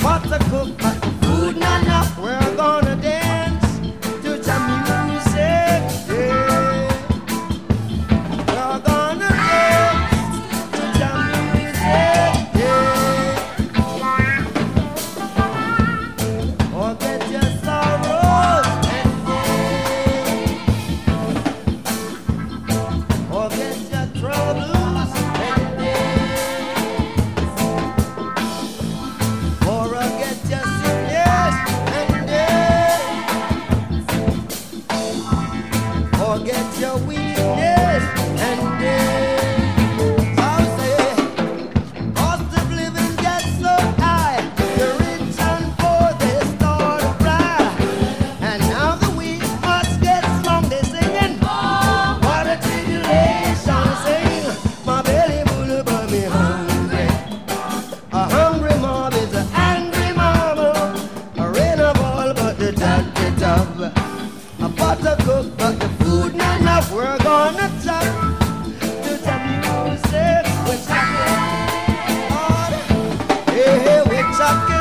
pot to cook, but food not enough. We're gonna dance to the music, yeah. We're gonna dance to the music, yeah. Forget your sorrows and pain. Forget your troubles and days. Forget your sickness and days. Forget your weakness and days. I'll say, cost of living gets so high, the rich and poor they start to cry, and now the weak must get strong. They singing, what a tribulation, sing, my belly full but me hungry. A hungry mob is an angry mob, a rain of all but the dirty tub. A pot to cook but the food not enough. We're gonna chop to the music. We're chopping, hey, hey, we're chopping.